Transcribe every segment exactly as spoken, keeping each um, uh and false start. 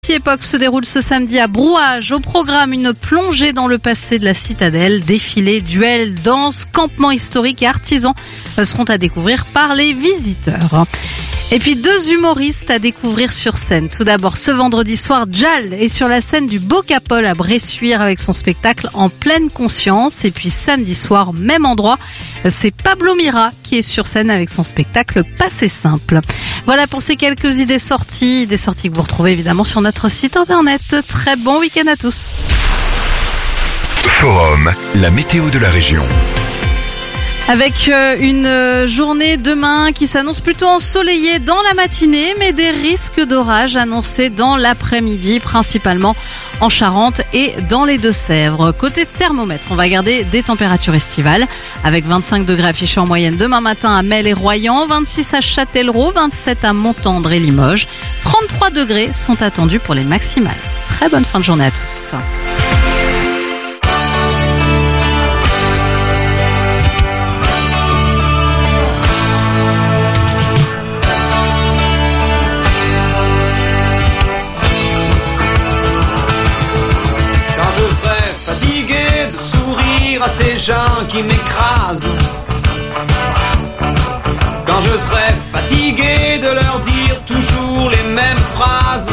Époque se déroule ce samedi à Brouage. Au programme, une plongée dans le passé de la citadelle, défilé, duel, danse, campement historique et artisans seront à découvrir par les visiteurs. Et puis deux humoristes à découvrir sur scène. Tout d'abord, ce vendredi soir, Jal est sur la scène du Bocapol à Bressuire avec son spectacle En pleine conscience. Et puis samedi soir, même endroit, c'est Pablo Mira qui est sur scène avec son spectacle Passé simple. Voilà pour ces quelques idées sorties, des sorties que vous retrouvez évidemment sur notre site internet. Très bon week-end à tous. Forum, la météo de la région. Avec une journée demain qui s'annonce plutôt ensoleillée dans la matinée, mais des risques d'orage annoncés dans l'après-midi, principalement en Charente et dans les Deux-Sèvres. Côté thermomètre, on va garder des températures estivales, avec vingt-cinq degrés affichés en moyenne demain matin à Melle et Royan, vingt-six à Châtellerault, vingt-sept à Montendre et Limoges, trente-trois degrés sont attendus pour les maximales. Très bonne fin de journée à tous. À ces gens qui m'écrasent, quand je serai fatigué de leur dire toujours les mêmes phrases,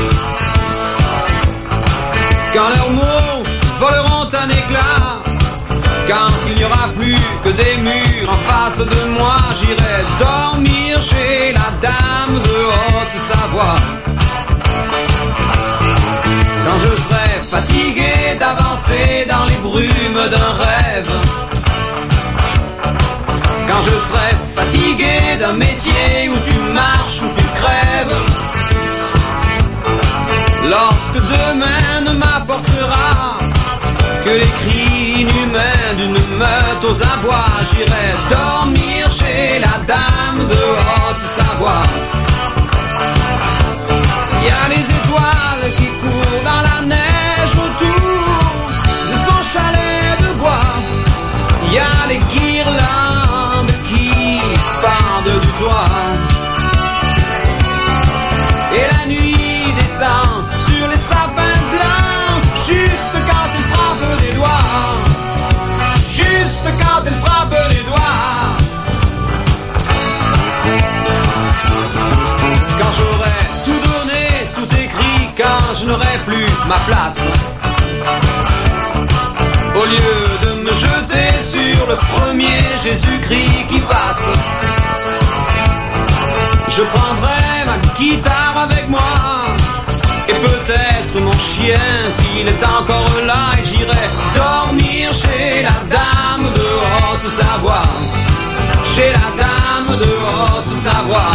quand leurs mots voleront un éclat, quand il n'y aura plus que des murs en face de moi, j'irai dormir chez la dame de Haute-Savoie. Quand je serai fatigué d'avancer dans les brumes d'un rêve, quand je serai fatigué d'un métier où tu marches, où tu crèves, lorsque demain ne m'apportera que les cris inhumains d'une meute aux abois, j'irai dormir chez la dame de Haute-Savoie. Il y a les étoiles qui courent dans la neige autour de son chalet de bois. Il y a les guirlandes qui pendent du toit. Et la nuit descend sur les sapins blancs, juste quand elle frappe les doigts. Juste quand elle frappe les doigts. Quand j'aurai tout donné, tout écrit, quand je n'aurai plus ma place, au lieu de me jeter sur le premier Jésus-Christ qui passe, je prendrai ma guitare avec moi et peut-être mon chien s'il est encore là, et j'irai dormir chez la dame de Haute-Savoie, chez la dame de Haute-Savoie.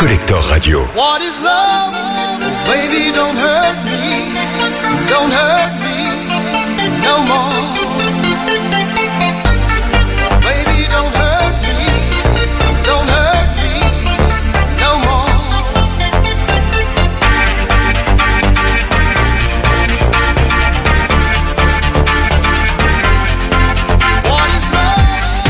Collector Radio. What is love? Baby, don't hurt me. Don't hurt me no more. Baby, don't hurt me. Don't hurt me no more. What is love?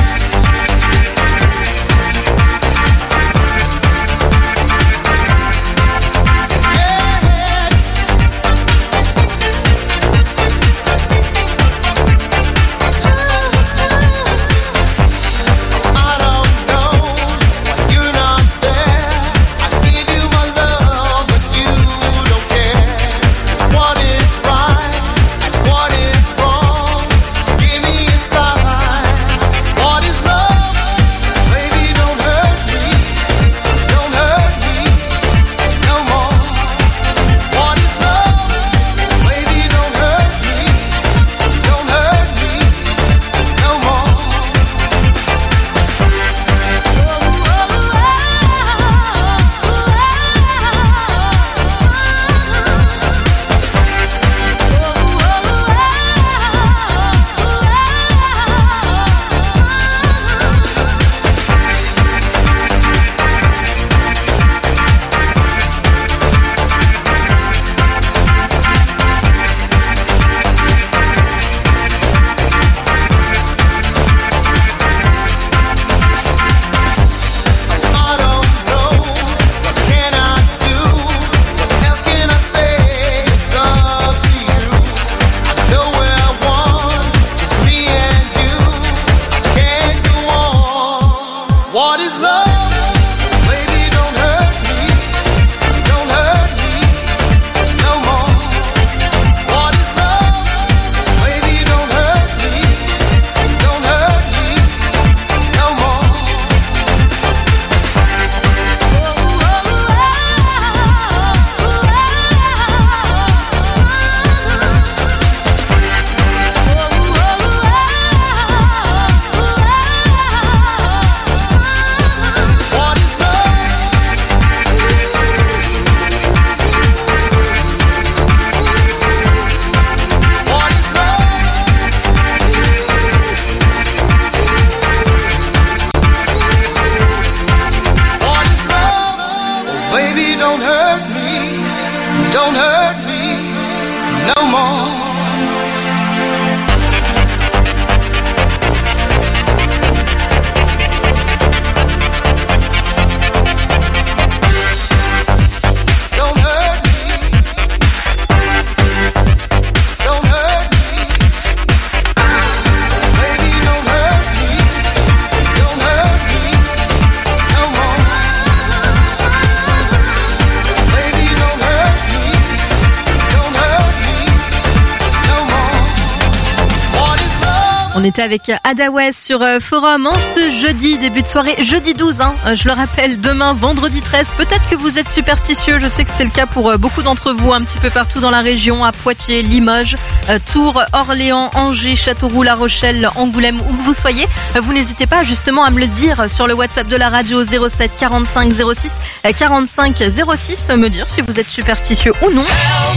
On était avec Ada West sur Forum en ce jeudi, début de soirée, jeudi douze, hein, je le rappelle, demain, vendredi treize. Peut-être que vous êtes superstitieux, je sais que c'est le cas pour beaucoup d'entre vous, un petit peu partout dans la région, à Poitiers, Limoges, Tours, Orléans, Angers, Châteauroux, La Rochelle, Angoulême, où que vous soyez. Vous n'hésitez pas justement à me le dire sur le WhatsApp de la radio zéro sept quarante-cinq zéro six quarante-cinq zéro six, me dire si vous êtes superstitieux ou non.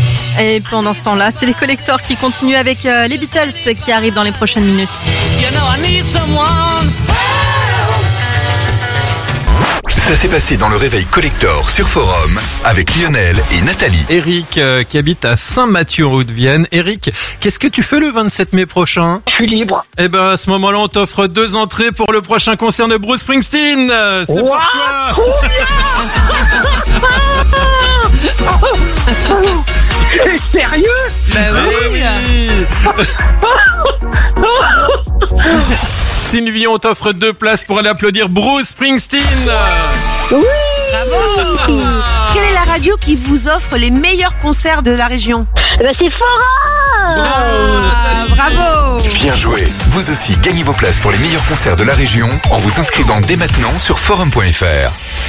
Et pendant ce temps-là, c'est les collectors qui continuent avec les Beatles qui arrivent dans les prochaines minutes. You know I need someone. Ça s'est passé dans le réveil collector sur Forum avec Lionel et Nathalie. Eric euh, qui habite à Saint-Mathieu-Haute-Vienne. Eric, qu'est-ce que tu fais le vingt-sept mai prochain ? Je suis libre. Eh ben à ce moment-là, on t'offre deux entrées pour le prochain concert de Bruce Springsteen. C'est Wow, pour toi. trop bien. C'est sérieux? Bah oui, oui. Sylvie, on t'offre deux places pour aller applaudir Bruce Springsteen. Oui. Bravo. Quelle est la radio qui vous offre les meilleurs concerts de la région ? Eh ben c'est Forum. Ah, bravo. Bien joué. Vous aussi gagnez vos places pour les meilleurs concerts de la région en vous inscrivant dès maintenant sur forum point f r.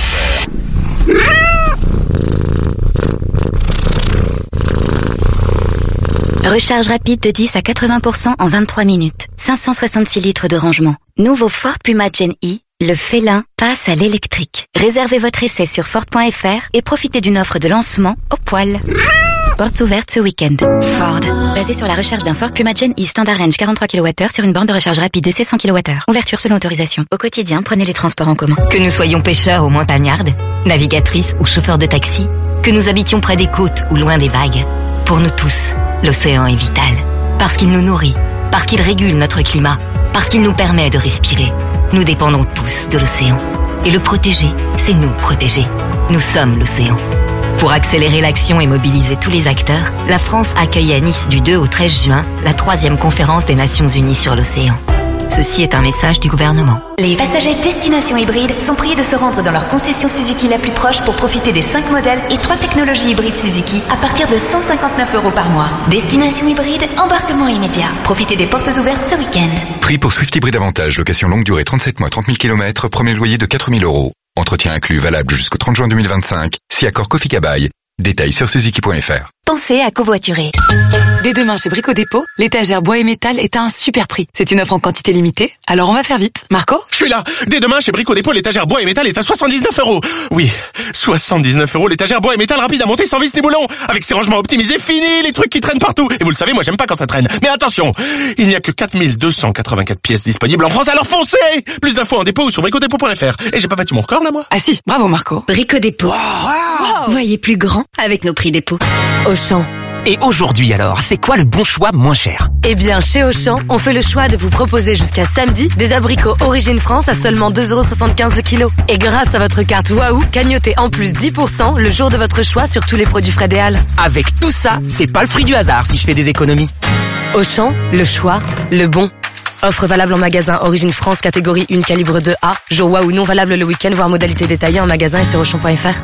Recharge rapide de dix à quatre-vingts pour cent en vingt-trois minutes. cinq cent soixante-six litres de rangement. Nouveau Ford Puma Gen E, Le félin passe à l'électrique. Réservez votre essai sur Ford point F R et profitez d'une offre de lancement au poil. Portes ouvertes ce week-end. Ford. Basé sur la recherche d'un Ford Puma Gen E Standard Range quarante-trois kilowattheures sur une borne de recharge rapide D C cent kilowattheures. Ouverture selon autorisation. Au quotidien, prenez les transports en commun. Que nous soyons pêcheurs ou montagnardes, navigatrices ou chauffeurs de taxi, que nous habitions près des côtes ou loin des vagues, pour nous tous, l'océan est vital. Parce qu'il nous nourrit, parce qu'il régule notre climat, parce qu'il nous permet de respirer. Nous dépendons tous de l'océan. Et le protéger, c'est nous protéger. Nous sommes l'océan. Pour accélérer l'action et mobiliser tous les acteurs, la France accueille à Nice du deux au treize juin la troisième conférence des Nations Unies sur l'océan. Ceci est un message du gouvernement. Les passagers Destination Hybride sont priés de se rendre dans leur concession Suzuki la plus proche pour profiter des cinq modèles et trois technologies hybrides Suzuki à partir de cent cinquante-neuf euros par mois. Destination Hybride, embarquement immédiat. Profitez des portes ouvertes ce week-end. Prix pour Swift Hybride Avantage, location longue durée trente-sept mois, trente mille kilomètres, premier loyer de quatre mille euros. Entretien inclus valable jusqu'au trente juin deux mille vingt-cinq. Si accord Kofi Kabaï. Détails sur suzuki point f r. Pensez à covoiturer. Dès demain chez Brico Dépôt, l'étagère bois et métal est à un super prix. C'est une offre en quantité limitée, alors on va faire vite. Marco ? Je suis là. Dès demain chez Brico Dépôt, l'étagère bois et métal est à soixante-dix-neuf euros. Oui, soixante-dix-neuf euros, l'étagère bois et métal rapide à monter sans vis ni boulon. Avec ses rangements optimisés, fini les trucs qui traînent partout. Et vous le savez, moi j'aime pas quand ça traîne. Mais attention, il n'y a que quatre mille deux cent quatre-vingt-quatre pièces disponibles en France, alors foncez. Plus d'infos en dépôt ou sur brico dépôt point f r. Et j'ai pas battu mon record là, moi. Ah si, bravo Marco. Brico Dépôt. Wow. Voyez plus grand avec nos prix dépôt. Auchan. Et aujourd'hui alors, c'est quoi le bon choix moins cher ? Eh bien, chez Auchan, on fait le choix de vous proposer jusqu'à samedi des abricots Origine France à seulement deux euros soixante-quinze le kilo. Et grâce à votre carte Waouh, cagnotez en plus dix pour cent le jour de votre choix sur tous les produits Frédéal. Avec tout ça, c'est pas le fruit du hasard si je fais des économies. Auchan, le choix, le bon. Offre valable en magasin Origine France catégorie un calibre deux A. Jour Waouh non valable le week-end, voire modalité détaillée en magasin et sur auchan point f r.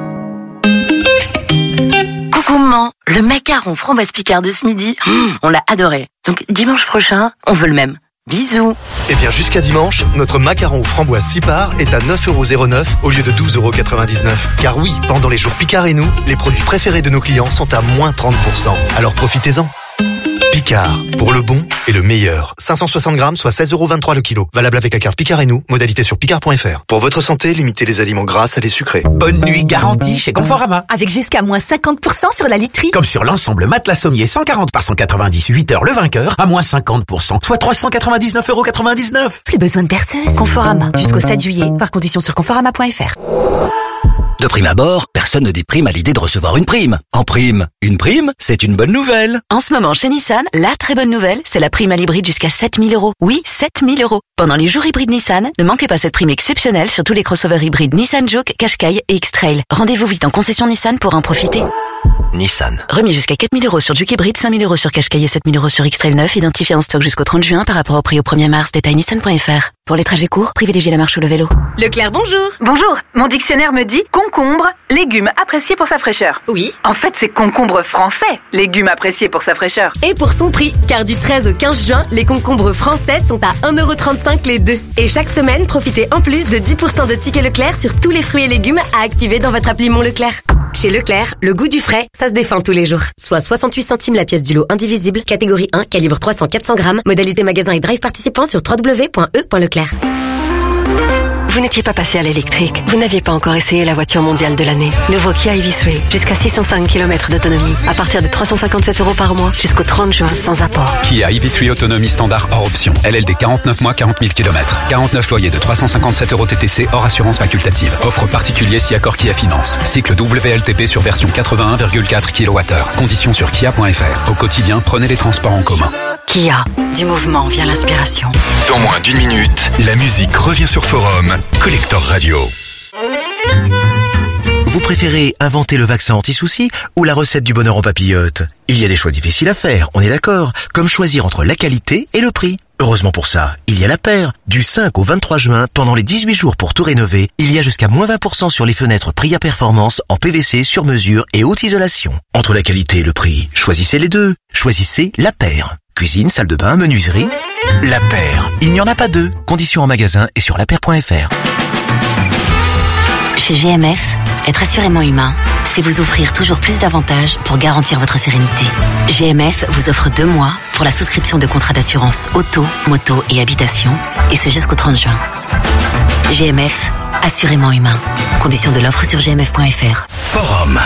Coucou maman, le macaron framboise Picard de ce midi, mmh, on l'a adoré. Donc dimanche prochain, on veut le même. Bisous. Eh bien jusqu'à dimanche, notre macaron framboise six parts est à neuf euros zéro neuf au lieu de douze euros quatre-vingt-dix-neuf. Car oui, pendant les jours Picard et nous, les produits préférés de nos clients sont à moins trente pour cent. Alors profitez-en. Picard, pour le bon et le meilleur. cinq cent soixante grammes, soit seize euros vingt-trois le kilo. Valable avec la carte Picard et nous, modalité sur picard point f r. Pour votre santé, limitez les aliments gras à les sucrés. Bonne nuit garantie chez Conforama. Avec jusqu'à moins cinquante pour cent sur la literie. Comme sur l'ensemble matelas sommier cent quarante par cent quatre-vingt-dix, huit heures le vainqueur, à moins cinquante pour cent, soit trois cent quatre-vingt-dix-neuf euros quatre-vingt-dix-neuf. Plus besoin de perceuse. Conforama, jusqu'au sept juillet. Voir conditions sur conforama point f r. De prime abord, personne ne déprime à l'idée de recevoir une prime. En prime, une prime, c'est une bonne nouvelle. En ce moment, chez Nissan, la très bonne nouvelle, c'est la prime à l'hybride jusqu'à sept mille euros. Oui, sept mille euros. Pendant les jours hybrides Nissan, ne manquez pas cette prime exceptionnelle sur tous les crossovers hybrides Nissan Juke, Qashqai et X-Trail. Rendez-vous vite en concession Nissan pour en profiter. Nissan. Remis jusqu'à quatre mille euros sur Juke hybride, cinq mille euros sur Qashqai et sept mille euros sur X-Trail neuf, identifié en stock jusqu'au trente juin par rapport au prix au premier mars. Détail nissan point f r. Pour les trajets courts, privilégiez la marche ou le vélo. Leclerc, bonjour. Bonjour, mon dictionnaire me dit concombre, légume apprécié pour sa fraîcheur. Oui. En fait, c'est concombre français, légume apprécié pour sa fraîcheur. Et pour son prix, car du treize au quinze juin, les concombres français sont à un euro trente-cinq les deux. Et chaque semaine, profitez en plus de dix pour cent de tickets Leclerc sur tous les fruits et légumes à activer dans votre appli Mon Leclerc. Chez Leclerc, le goût du frais, ça se défend tous les jours. Soit soixante-huit centimes la pièce du lot indivisible, catégorie un, calibre trois cents à quatre cents grammes, modalité magasin et drive participant sur w w w point e point leclerc. Vous n'étiez pas passé à l'électrique. Vous n'aviez pas encore essayé la voiture mondiale de l'année. Nouveau Kia e-V trois, jusqu'à six cent cinq kilomètres d'autonomie. À partir de trois cent cinquante-sept euros par mois, jusqu'au trente juin, sans apport. Kia e-V trois autonomie standard hors option. L L D quarante-neuf mois, quarante mille kilomètres. quarante-neuf loyers de trois cent cinquante-sept euros T T C hors assurance facultative. Offre particulier si accord Kia Finance. Cycle W L T P sur version quatre-vingt-un virgule quatre kilowattheures. Conditions sur kia point f r. Au quotidien, prenez les transports en commun. Kia, du mouvement vient l'inspiration. Dans moins d'une minute, la musique revient sur Forum. Collector Radio. Vous préférez inventer le vaccin anti-soucis ou la recette du bonheur en papillote ? Il y a des choix difficiles à faire, on est d'accord, comme choisir entre la qualité et le prix. Heureusement pour ça, il y a la paire. Du cinq au vingt-trois juin, pendant les dix-huit jours pour tout rénover, il y a jusqu'à moins vingt pour cent sur les fenêtres Priya Performance en P V C sur mesure et haute isolation. Entre la qualité et le prix, choisissez les deux. Choisissez la paire. Cuisine, salle de bain, menuiserie. La paire. Il n'y en a pas deux. Conditions en magasin et sur la paire point f r. Chez G M F, être assurément humain, c'est vous offrir toujours plus d'avantages pour garantir votre sérénité. G M F vous offre deux mois pour la souscription de contrats d'assurance auto, moto et habitation, et ce jusqu'au trente juin. G M F, assurément humain. Conditions de l'offre sur g m f point f r. Forum.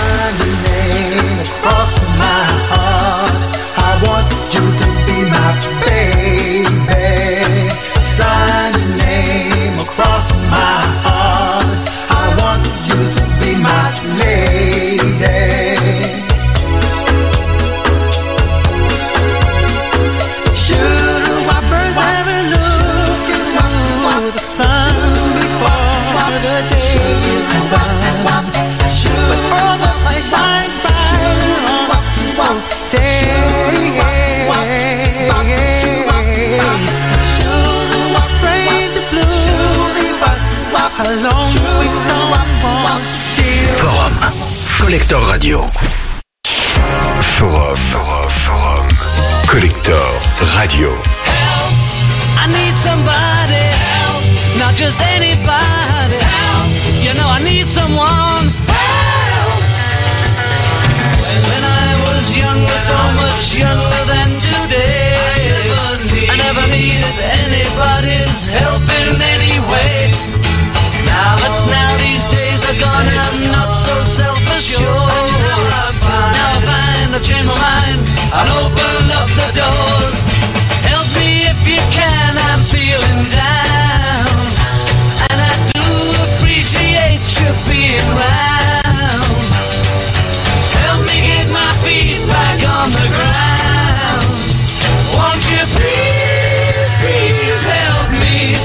Forum. Collector Radio. Forum. Forum. Forum. Collector Radio. Help! I need somebody. Help! Not just anybody. Help! You know I need someone. Help! When I was younger, so much younger than today, I never needed anybody's help in any way. Now that now these days are gone, I'm not so self-assured. Now I find I've changed my mind and opened up the doors. Help me if you can, I'm feeling down, and I do appreciate you being round. Help me get my feet back on the ground. Won't you please, please help me?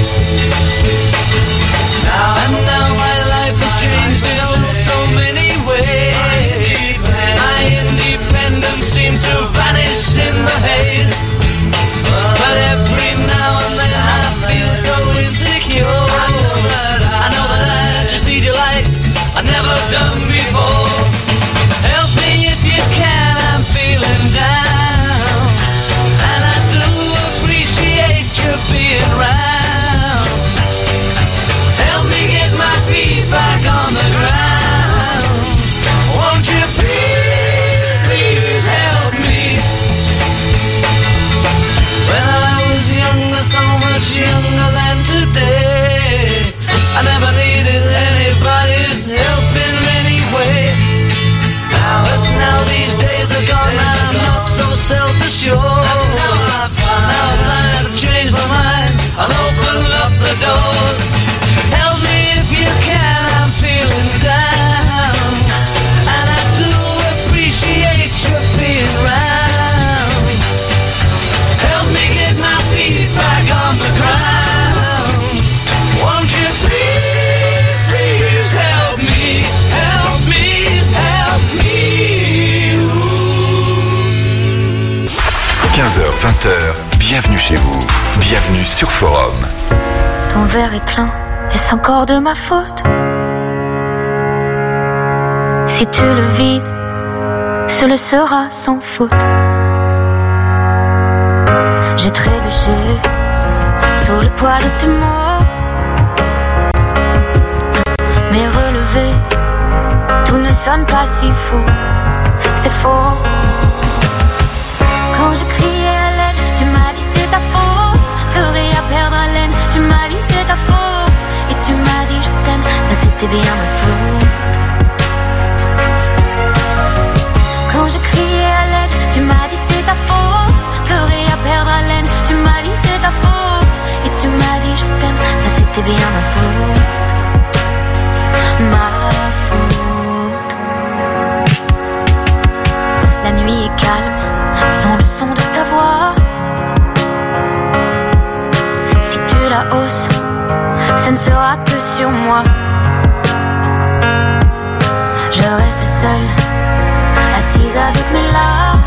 And now my life has changed in oh so many ways. My independence seems to vanish in the haze. But every now and then I feel so insecure. I know that I just need you like I've never done before. Help me if you can, I'm feeling down, and I do appreciate you being round. Back on the ground. Won't you please, please help me? When I was younger, so much younger than today, I never needed anybody's help in any way. Now that now these days are gone, I'm not so self-assured. Now I've I've changed my mind and opened up the doors. Help me if you can. Feeling down, and I do appreciate you being round. Help me get my feet back on the ground. Won't you please, please help me, help me, help me. quinze heures, vingt heures, bienvenue chez vous. Bienvenue sur Forum. Ton verre est plein, est-ce encore de ma faute? Si tu le vides, ce le sera sans faute. J'ai trébuché sous le poids de tes mots, mais relevé, tout ne sonne pas si faux. C'est faux. Quand je criais à l'aide, tu m'as dit c'est ta faute. Ferais à perdre haleine, tu m'as dit c'est ta faute. Et tu m'as dit je t'aime, ça c'était bien ma faute. Quand je criais à l'aide, tu m'as dit c'est ta faute. Pleurer à perdre haleine, tu m'as dit c'est ta faute. Et tu m'as dit je t'aime, ça c'était bien ma faute. Ma faute. La nuit est calme, sans le son de ta voix. Si tu la hausses, ce ne sera que sur moi. Je reste seule, assise avec mes larmes,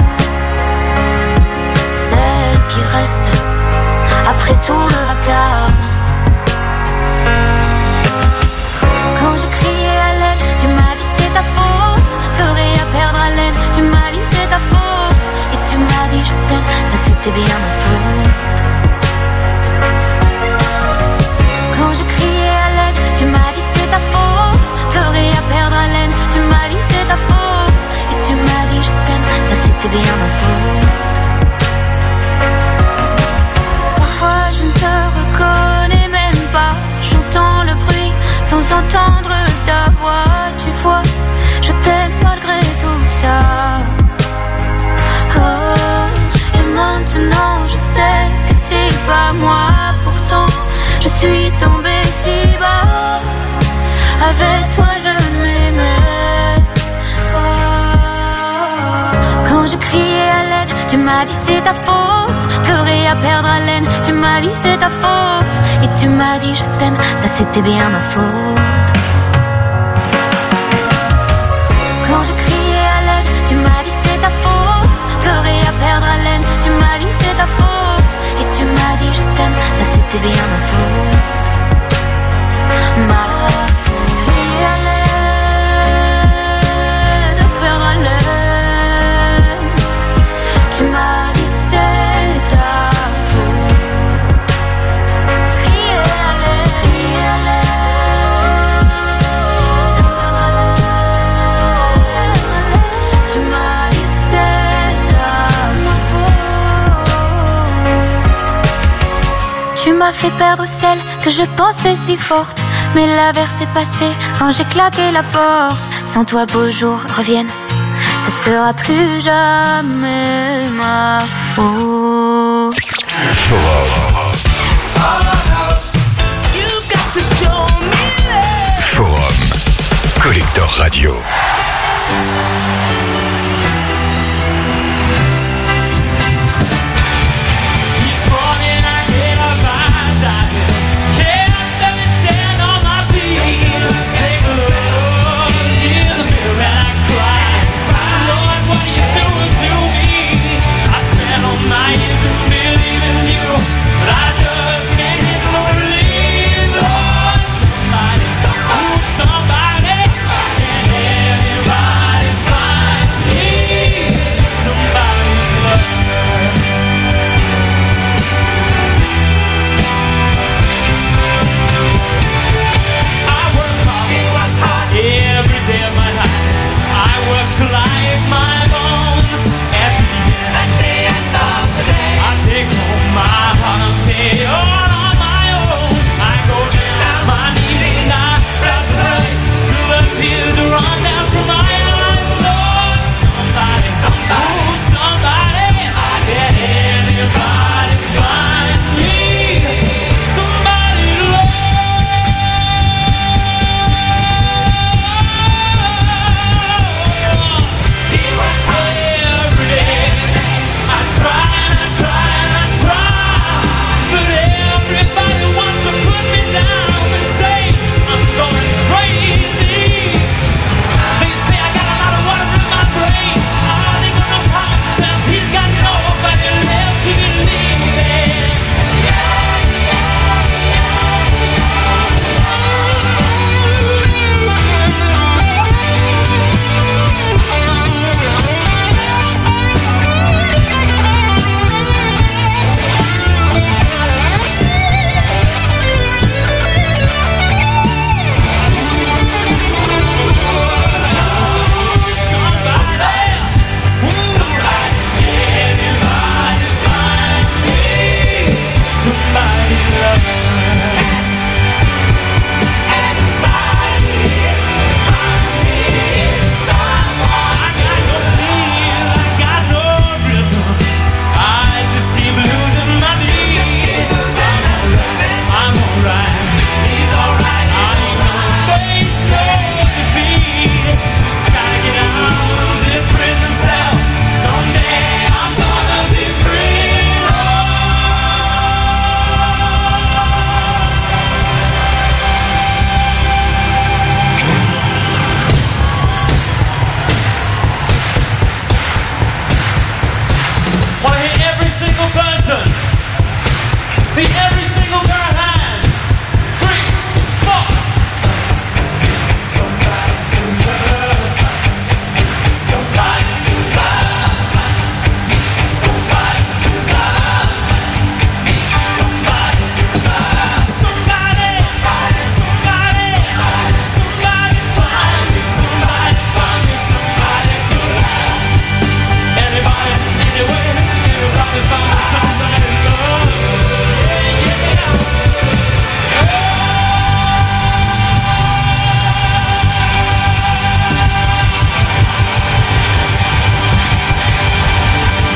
celle qui reste après tout le vacarme. Quand je criais à l'aide, tu m'as dit c'est ta faute. Pleurer à perdre haleine, tu m'as dit c'est ta faute. Et tu m'as dit je t'aime, ça c'était bien ma faute. Quand je criais à l'aide, tu m'as dit c'est ta faute. Pleurer à perdre haleine, tu m'as dit c'est ta faute. Et tu m'as dit je t'aime, ça c'était bien ma faute. Parfois je ne te reconnais même pas, je suis tombée si bas. Avec toi je ne m'aimais pas. Quand je criais à l'aide, tu m'as dit c'est ta faute. Pleurer à perdre haleine, tu m'as dit c'est ta faute. Et tu m'as dit je t'aime, ça c'était bien ma faute. Quand je criais à l'aide, tu m'as dit c'est ta faute. Pleurer à perdre haleine, tu m'as dit c'est ta faute. Et tu m'as dit je t'aime, ça c'était bien ma faute. Ma faute. Crier à l'aide, perdre haleine, tu m'as dit c'est ta faute. Crier à l'aide, crier à l'aide, perdre haleine, tu m'as dit c'est ta faute. Tu m'as fait perdre celle que je pensais si forte. Mais l'averse est passée quand j'ai claqué la porte. Sans toi beaux jours reviennent, ce sera plus jamais ma faute. Forum Collector Radio.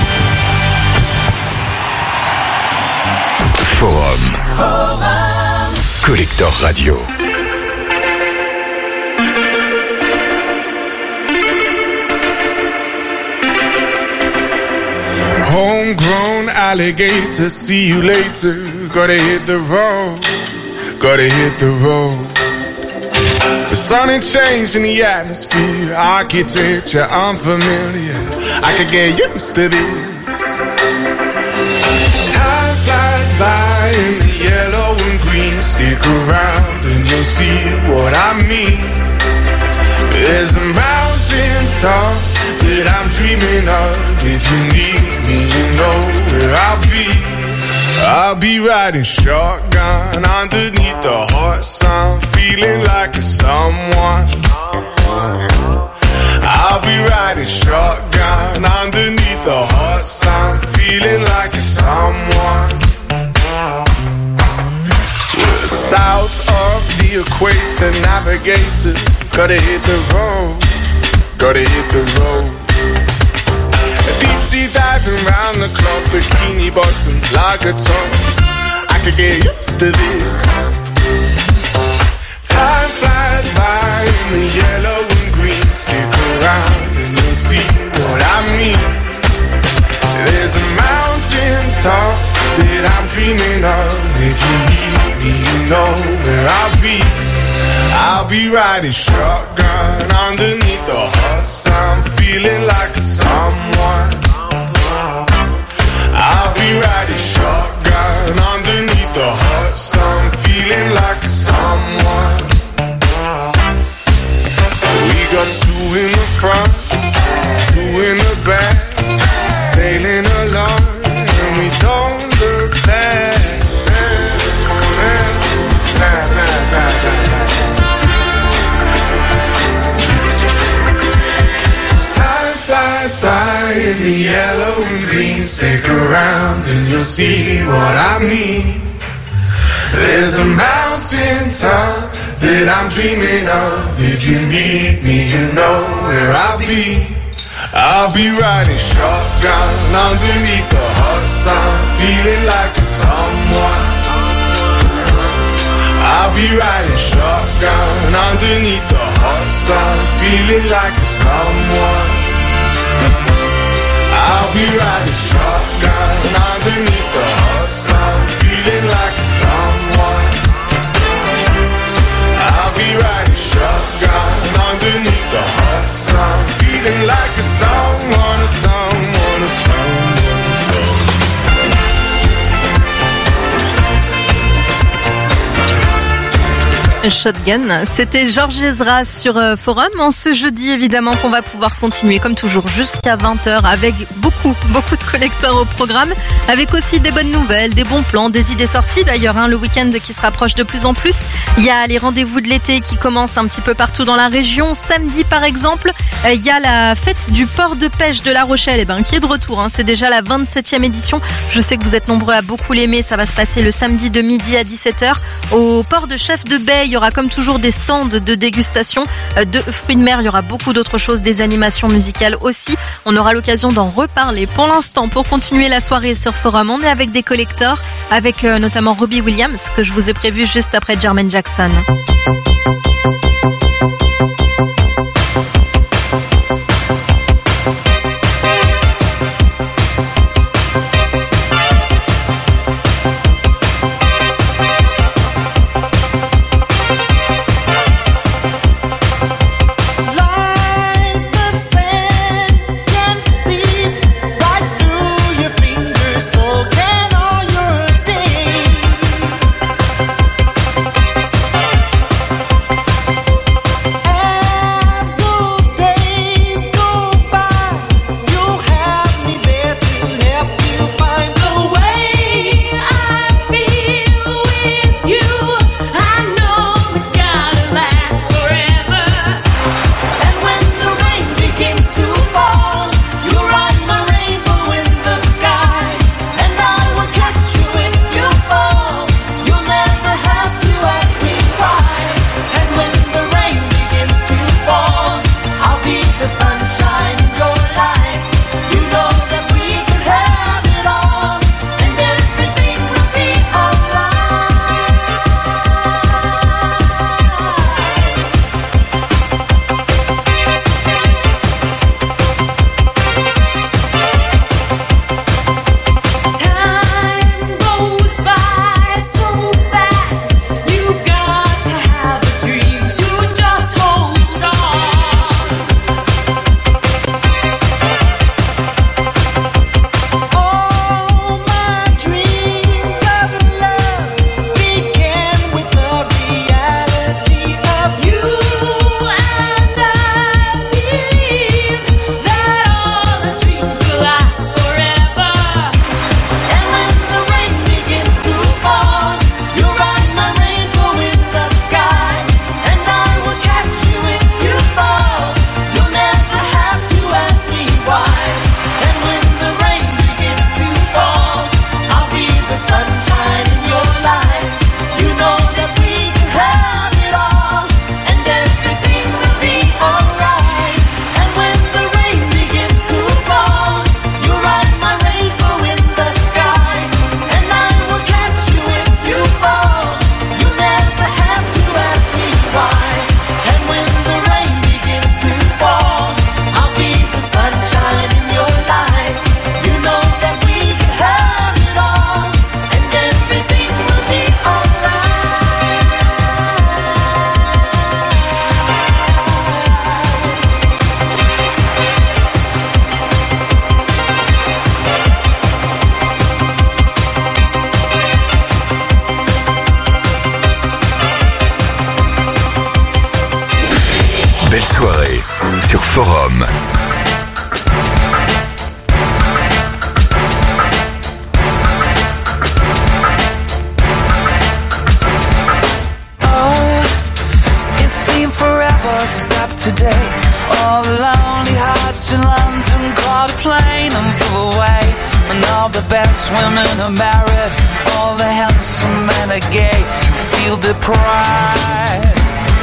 Forum. Forum. Collector Radio. Homegrown alligator, see you later. Gotta hit the road, gotta hit the road. The sun ain't changed in the atmosphere, architecture unfamiliar. I could get used to this. Time flies by in the yellow and green. Stick around and you'll see what I mean. There's a mountain top that I'm dreaming of. If you need me, you know where I'll be. I'll be riding shotgun underneath the hot sun, feeling like a someone. I'll be riding shotgun underneath the hot sun, feeling like a someone. We're south of the equator, navigator. Gotta hit the road, gotta hit the road. Deep sea diving round the clock, bikini bottoms, lager tops. I could get used to this. Time flies by in the yellow and green. Stick around and you'll see what I mean. There's a mountain top that I'm dreaming of. If you need me, you know where I'll be. I'll be riding shotgun underneath the hot sun, feeling like a someone. I'll be riding shotgun underneath the hot sun, feeling like a someone. We got two in the front, two in the back, sailing along, and we don't look back. Nah, nah, nah, nah, nah. Flies by in the yellow and green. Stick around and you'll see what I mean. There's a mountain top that I'm dreaming of. If you need me, you know where I'll be. I'll be riding shotgun underneath the hot sun, feeling like a someone. I'll be riding shotgun underneath the hot sun, feeling like a someone. I'll be riding shotgun underneath the hot sun, feeling like a someone. I'll be riding shotgun underneath the hot sun, feeling like a someone, a someone, a someone, a someone. Shotgun, c'était Georges Ezra sur euh, Forum. En ce jeudi, évidemment, qu'on va pouvoir continuer comme toujours jusqu'à vingt heures avec beaucoup, beaucoup de collecteurs au programme, avec aussi des bonnes nouvelles, des bons plans, des idées sorties d'ailleurs, hein, le week-end qui se rapproche de plus en plus. Il y a les rendez-vous de l'été qui commencent un petit peu partout dans la région. Samedi, par exemple, euh, il y a la fête du port de pêche de La Rochelle, eh ben, qui est de retour. Hein. C'est déjà la vingt-septième édition. Je sais que vous êtes nombreux à beaucoup l'aimer. Ça va se passer le samedi de midi à dix-sept heures au port de Chef de Baie. Il y aura comme toujours des stands de dégustation de fruits de mer. Il y aura beaucoup d'autres choses, des animations musicales aussi. On aura l'occasion d'en reparler. Pour l'instant, pour continuer la soirée sur Forum, on est avec des collectors, avec euh, notamment Robbie Williams, que je vous ai prévu juste après Jermaine Jackson. belle soirée sur Forum. Stop today. All the lonely hearts in London caught a plane and flew away. And all the best women are married, all the handsome men are gay. You feel deprived.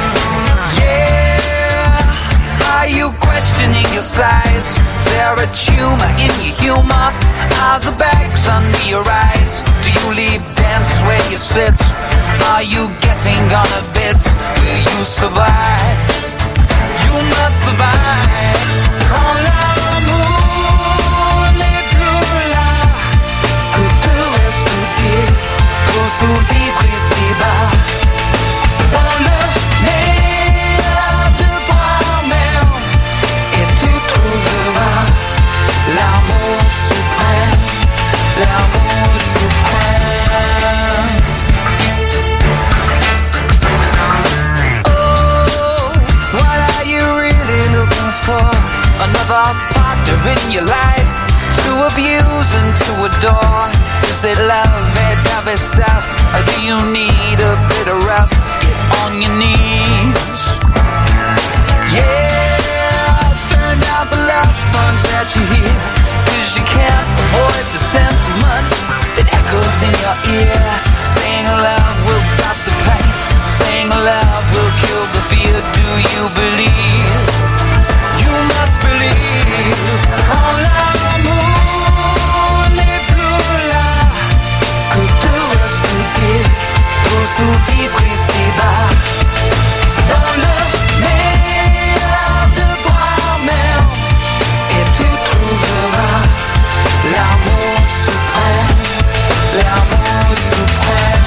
Yeah. Are you questioning your size? Is there a tumor in your humor? Are the bags under your eyes? Do you leave dance where you sit? Are you getting on a bit? Will you survive? You must survive. Quand l'amour n'est plus là, que te reste-t-il pour survivre ici-bas? Dans le meilleur de toi-même, et tu trouveras l'amour suprême, l'amour suprême. Another partner in your life to abuse and to adore. Is it love, it stuff, or do you need a bit of rough? Get on your knees. Yeah, turn down the love songs that you hear, cause you can't avoid the sentiment that echoes in your ear. Saying love will stop the pain, saying love will kill the fear. Do you believe? You must believe. Quand l'amour n'est plus là, que te reste-t-il pour survivre ici-bas? Dans le meilleur de toi-même, et tu trouveras l'amour suprême, l'amour suprême.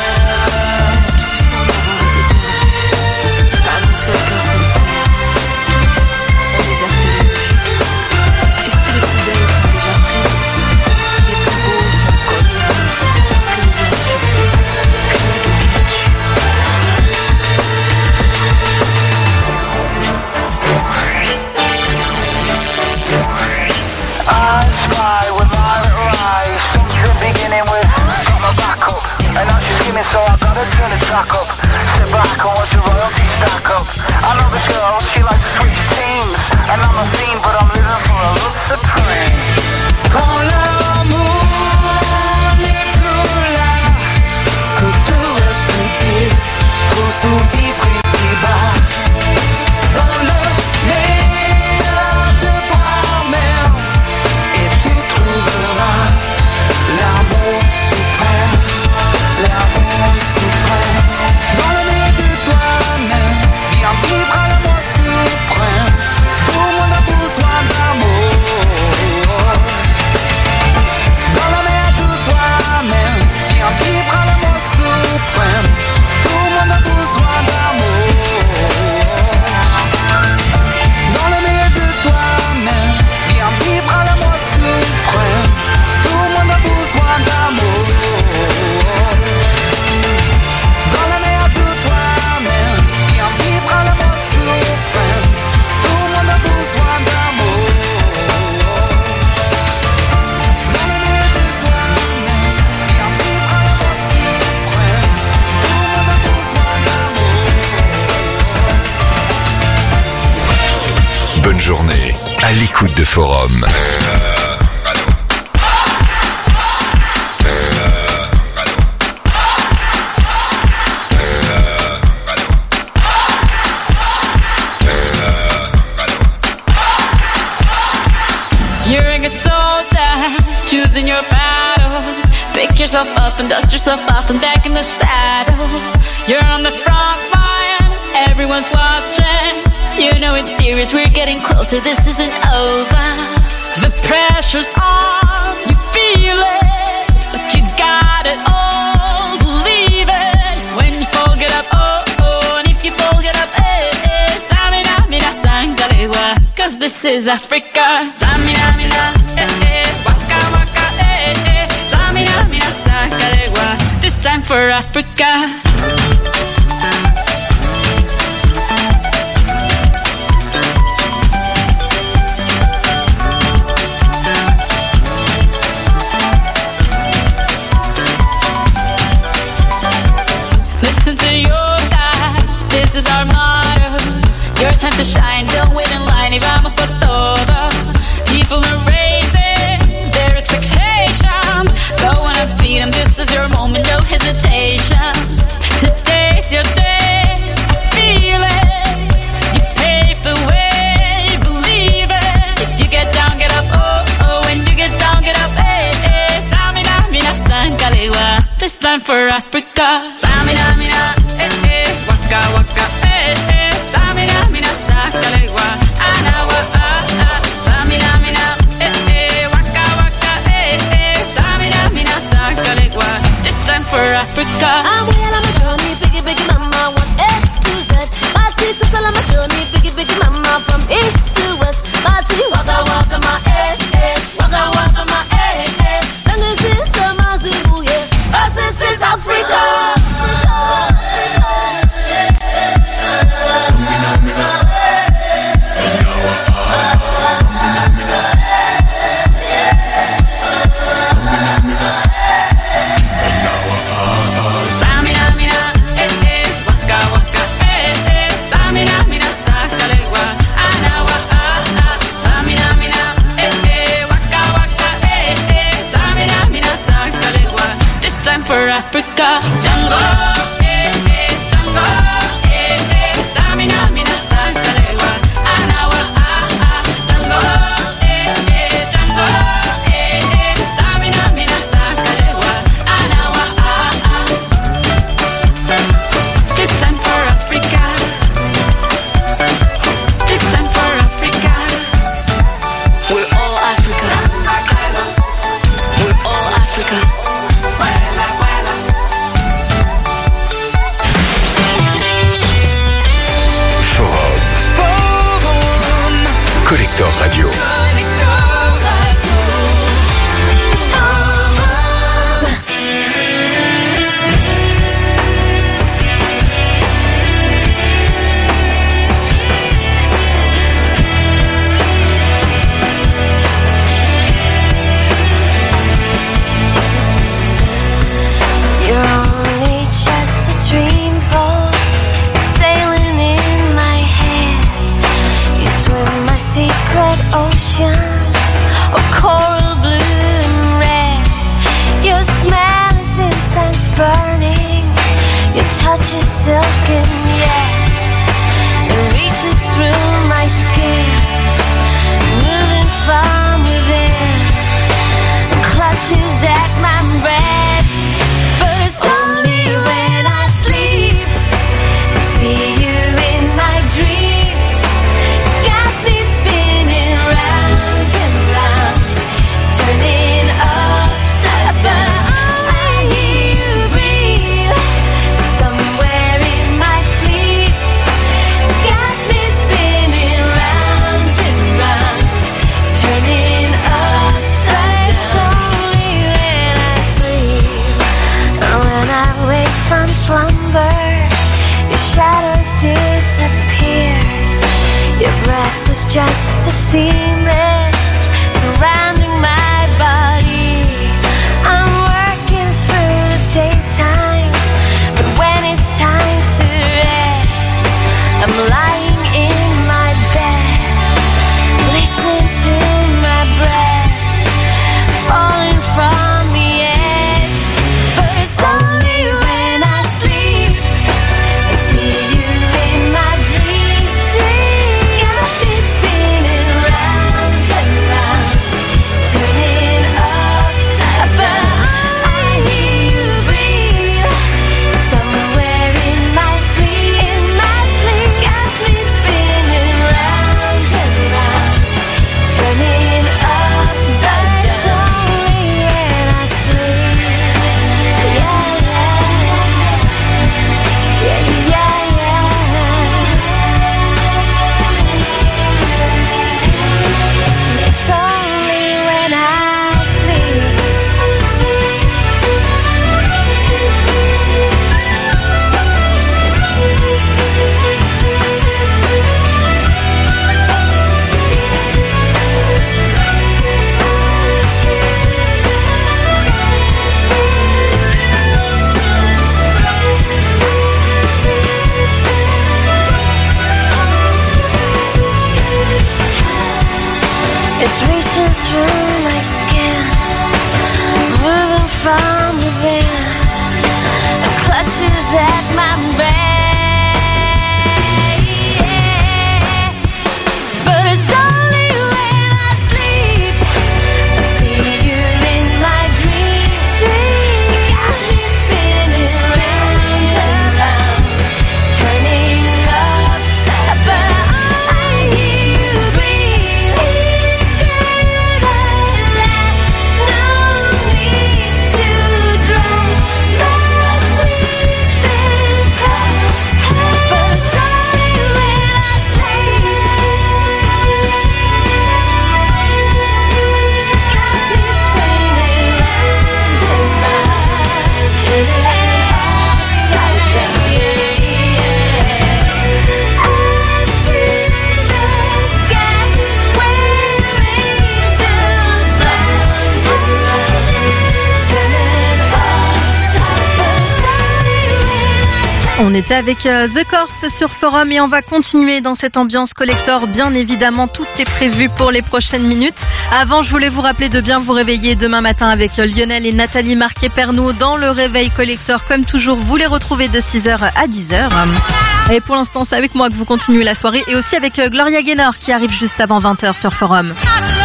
So I gotta turn the track up. Sit back and watch the royalties stack up. I know this girl, she likes to switch teams, and I'm a fiend, but I'm living for a love supreme. Quand l'amour n'est plus là, que te reste-t-il pour survivre ici-bas? Dans le meilleur de toi-même, et tu trouveras l'amour suprême, l'amour suprême. Dans le meilleur de toi-même, viens vivre à l'amour suprême. Tout le monde a besoin d'amour. Dans le meilleur de toi-même, viens vivre à l'amour suprême. Tout le monde a besoin d'amour. Dans le meilleur de toi-même, viens vivre à l'amour suprême. Tout le monde a besoin d'amour. Dans le meilleur de toi-même, viens vivre à l'amour suprême. Tout le monde a besoin d'amour. Dans le meilleur de toi-même, viens vivre à l'amour suprême. Tout le monde a besoin d'amour. Bonne journée à l'écoute de Forum. You're a good soldier, choosing your battle. Pick yourself up and dust yourself off and back in the saddle. You're on the front line, everyone's watching. You know it's serious, we're getting closer, this isn't over. The pressure's on, you feel it, but you got it all, believe it. When you fall, get up, oh, oh, and if you fall, get up, eh, eh. Tamina, mina, sangarewa, cause this is Africa. Tamina, mina, eh, eh, waka, waka, eh, eh. Tamina, mina, sangarewa, this time for Africa. time to shine. Don't wait in line y vamos por todo. People are raising their expectations. Go on and feed them, this is your moment, no hesitation. Today's your day, I feel it. You pave the way, believe it. If you get down, get up, oh, oh. When you get down, get up, eh, eh. Samina, mina, san, kalewa. This time for Africa. Samina, mina, eh, eh. Waka, waka, eh, eh. Samina, mina, san, kalewa. Anawa, ah, ah. Samina, mina, eh, eh. Waka, waka, eh, eh. Samina, mina, san, kalewa. This time for Africa. I'm well on my journey, biggie, biggie, mama, one A to Z. Party, so sell on my journey, biggie, biggie, mama, from east to west. Party, waka, waka, my eh, eh. Waka, waka, my eh, eh. Tango, sin, summer, zimu, yeah. Cause this is Africa. For Africa, Django, eh, eh, Django, eh, eh, Samina, mina, Sankalewa, Anawa, ah, ah, Django, eh, eh, Django, eh, eh, Samina, mina, Sankalewa, Anawa, ah, ah. This time for Africa, this time for Africa. We're all Africa. We're all Africa. ashes at my bed, but it's only when I sleep I see you in my dream tree. Got me spinning round and round, turning upside, but I hear you breathing through the land. No need to drown my sleeping past, but it's only when I sleep. Got me spinning round and round, turning upside down. Up to the sky where angels bound, turning upside, but it's only when I sleep. On était avec euh, The Corrs sur Forum et on va continuer dans cette ambiance collector. Bien évidemment, tout est prévu pour les prochaines minutes. Avant, je voulais vous rappeler de bien vous réveiller demain matin avec euh, Lionel et Nathalie Marquet-Pernaud dans le réveil collector. Comme toujours, vous les retrouvez de six heures à dix heures. Et pour l'instant, c'est avec moi que vous continuez la soirée et aussi avec euh, Gloria Gaynor qui arrive juste avant vingt heures sur Forum.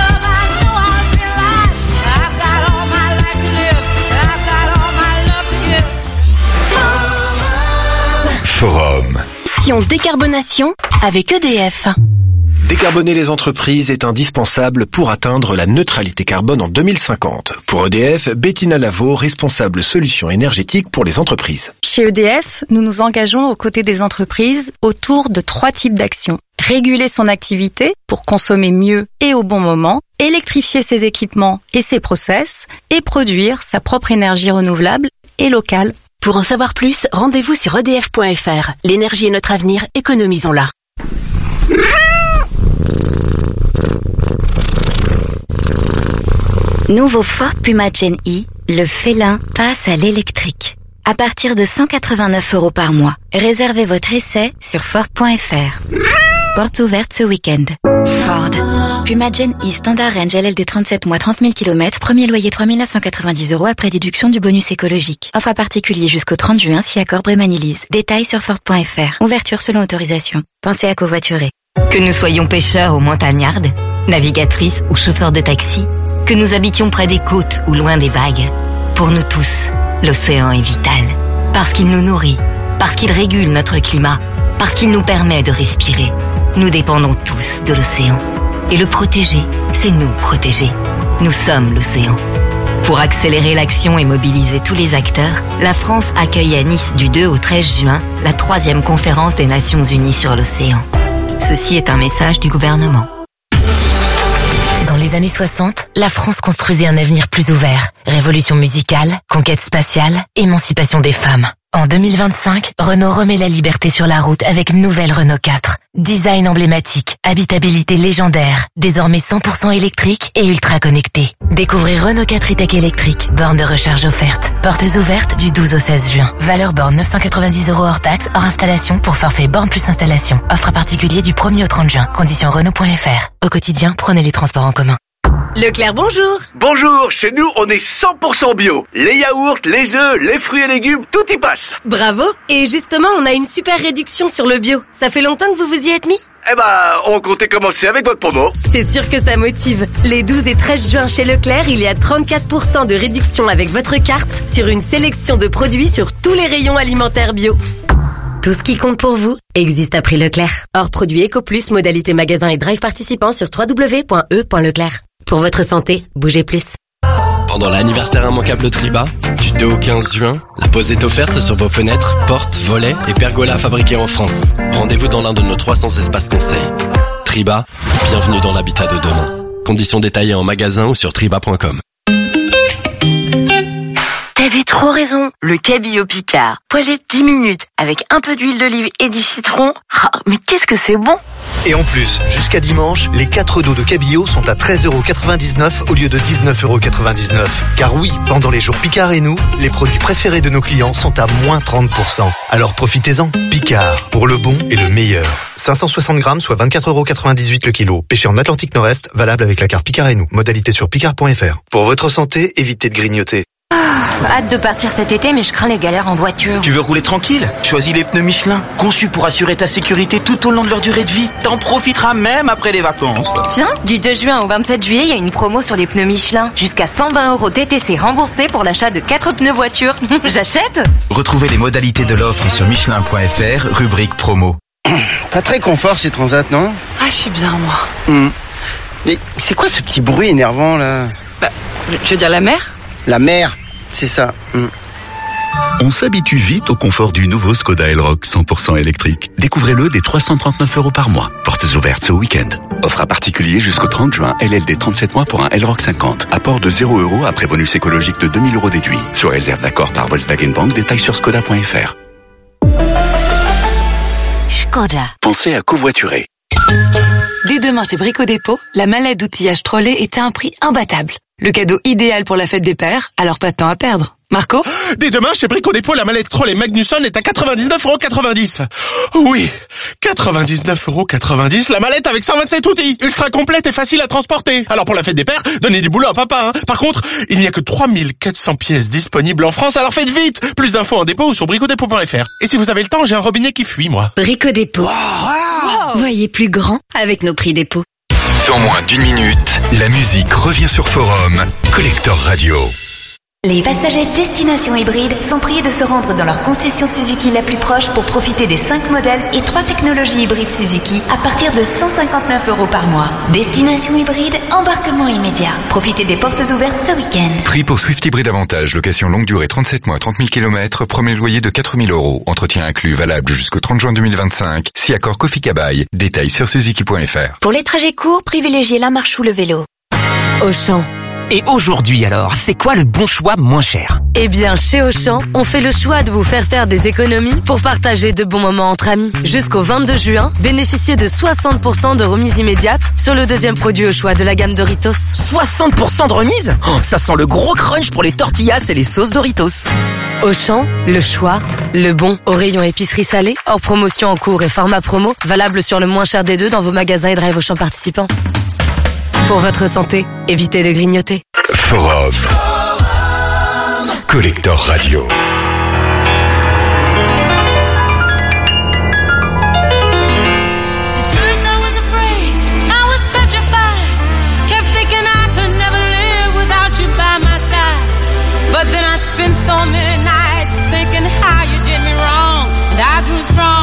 Forum. Sion décarbonation avec E D F. Décarboner les entreprises est indispensable pour atteindre la neutralité carbone en deux mille cinquante. Pour E D F, Bettina Lavaux, responsable solutions énergétiques pour les entreprises. Chez E D F, nous nous engageons aux côtés des entreprises autour de trois types d'actions. Réguler son activité pour consommer mieux et au bon moment, électrifier ses équipements et ses process, et produire sa propre énergie renouvelable et locale. Pour en savoir plus, rendez-vous sur e d f point f r. L'énergie est notre avenir, économisons-la. Nouveau Ford Puma Gen E, le félin passe à l'électrique. À partir de cent quatre-vingt-neuf euros par mois. Réservez votre essai sur Ford point f r. Portes ouvertes ce week-end. Ford. Puma Gen E Standard Range L L D trente-sept mois trente mille kilomètres. Premier loyer trois mille neuf cent quatre-vingt-dix euros après déduction du bonus écologique. Offre à particulier jusqu'au trente juin si accord Brémanilise. Détails sur Ford point f r. Ouverture selon autorisation. Pensez à covoiturer. Que nous soyons pêcheurs ou montagnardes, navigatrices ou chauffeurs de taxi, que nous habitions près des côtes ou loin des vagues, pour nous tous, l'océan est vital. Parce qu'il nous nourrit, parce qu'il régule notre climat, parce qu'il nous permet de respirer. Nous dépendons tous de l'océan. Et le protéger, c'est nous protéger. Nous sommes l'océan. Pour accélérer l'action et mobiliser tous les acteurs, la France accueille à Nice du deux au treize juin la troisième conférence des Nations Unies sur l'océan. Ceci est un message du gouvernement. Dans les années soixante, la France construisait un avenir plus ouvert. Révolution musicale, conquête spatiale, émancipation des femmes. En deux mille vingt-cinq, Renault remet la liberté sur la route avec nouvelle Renault quatre. Design emblématique, habitabilité légendaire, désormais cent pour cent électrique et ultra connecté. Découvrez Renault quatre e-tech électrique, borne de recharge offerte. Portes ouvertes du douze au seize juin. Valeur borne neuf cent quatre-vingt-dix euros hors taxe, hors installation pour forfait borne plus installation. Offre à particulier du premier au trente juin. Conditions Renault point f r. Au quotidien, prenez les transports en commun. Leclerc, bonjour. Bonjour, chez nous on est cent pour cent bio. Les yaourts, les œufs, les fruits et légumes, tout y passe. Bravo. Et justement, on a une super réduction sur le bio. Ça fait longtemps que vous vous y êtes mis ? Eh ben, on comptait commencer avec votre promo. C'est sûr que ça motive. Les douze et treize juin chez Leclerc, il y a trente-quatre pour cent de réduction avec votre carte sur une sélection de produits sur tous les rayons alimentaires bio. Tout ce qui compte pour vous existe à prix Leclerc. Hors produit EcoPlus, modalité magasin et drive participant sur w w w point e point leclerc. Pour votre santé, bougez plus. Pendant l'anniversaire immanquable Triba, du deux au quinze juin, la pose est offerte sur vos fenêtres, portes, volets et pergolas fabriqués en France. Rendez-vous dans l'un de nos trois cents espaces conseils. Triba, bienvenue dans l'habitat de demain. Conditions détaillées en magasin ou sur triba point com. T'avais trop raison, le cabillaud Picard. Poêlé dix minutes, avec un peu d'huile d'olive et du citron. Ah, mais qu'est-ce que c'est bon! Et en plus, jusqu'à dimanche, les quatre dos de cabillaud sont à treize euros quatre-vingt-dix-neuf au lieu de dix-neuf euros quatre-vingt-dix-neuf. Car oui, pendant les jours Picard et nous, les produits préférés de nos clients sont à moins trente pour cent. Alors profitez-en. Picard, pour le bon et le meilleur. cinq cent soixante grammes, soit vingt-quatre euros quatre-vingt-dix-huit le kilo. Pêché en Atlantique Nord-Est, valable avec la carte Picard et nous. Modalité sur picard point f r. Pour votre santé, évitez de grignoter. Hâte de partir cet été, mais je crains les galères en voiture. Tu veux rouler tranquille? Choisis les pneus Michelin, conçus pour assurer ta sécurité tout au long de leur durée de vie. T'en profiteras même après les vacances. Tiens, du deux juin au vingt-sept juillet, il y a une promo sur les pneus Michelin. Jusqu'à cent vingt euros T T C remboursés pour l'achat de quatre pneus voiture. J'achète? Retrouvez les modalités de l'offre sur michelin point f r, rubrique promo. Pas très confort ces transats, non? Ah, je suis bien, moi. Mmh. Mais c'est quoi ce petit bruit énervant, là? Bah, je veux dire la mer? La mer, c'est ça. Mmh. On s'habitue vite au confort du nouveau Skoda Elroq cent pour cent électrique. Découvrez-le dès trois cent trente-neuf euros par mois. Portes ouvertes ce week-end. Offre à particulier jusqu'au trente juin. L L D trente-sept mois pour un Elroq cinquante. Apport de zéro euros après bonus écologique de deux mille euros déduit. Sur réserve d'accord par Volkswagen Bank. Détails sur skoda point f r. Skoda. Pensez à covoiturer. Dès demain chez Brico Dépôt, la mallette d'outillage Trolley est à un prix imbattable. Le cadeau idéal pour la fête des pères, alors pas de temps à perdre. Marco? Dès demain, chez Brico Dépôt, la mallette Trolley Magnusson est à quatre-vingt-dix-neuf euros quatre-vingt-dix. Oui, quatre-vingt-dix-neuf euros quatre-vingt-dix, la mallette avec cent vingt-sept outils, ultra complète et facile à transporter. Alors pour la fête des pères, donnez du boulot à papa. Hein. Par contre, il n'y a que trois mille quatre cents pièces disponibles en France, alors faites vite. Plus d'infos en dépôt ou sur brico dépôt point f r. Et si vous avez le temps, j'ai un robinet qui fuit, moi. Brico Dépôt. Wow, wow. Voyez plus grand avec nos prix dépôt. Dans moins d'une minute, la musique revient sur Forum. Collector Radio. Les passagers Destination Hybride sont priés de se rendre dans leur concession Suzuki la plus proche pour profiter des cinq modèles et trois technologies hybrides Suzuki à partir de cent cinquante-neuf euros par mois. Destination Hybride, embarquement immédiat. Profitez des portes ouvertes ce week-end. Prix pour Swift Hybride Avantage, location longue durée trente-sept mois, trente mille kilomètres, premier loyer de quatre mille euros. Entretien inclus, valable jusqu'au trente juin deux mille vingt-cinq. Si accord Kofi-Kabaï. Détails sur suzuki point f r. Pour les trajets courts, privilégiez la marche ou le vélo. Auchan. Et aujourd'hui alors, c'est quoi le bon choix moins cher? Eh bien, chez Auchan, on fait le choix de vous faire faire des économies pour partager de bons moments entre amis. Jusqu'au vingt-deux juin, bénéficiez de soixante pour cent de remise immédiate sur le deuxième produit au choix de la gamme Doritos. soixante pour cent de remise? Oh, ça sent le gros crunch pour les tortillas et les sauces Doritos. Auchan, le choix, le bon. Au rayon épicerie salée, hors promotion en cours et format promo, valable sur le moins cher des deux dans vos magasins et drive Auchan participants. Pour votre santé, évitez de grignoter. Forum. Collector Radio. But then I spent so many nights thinking how you did me wrong, and I grew strong.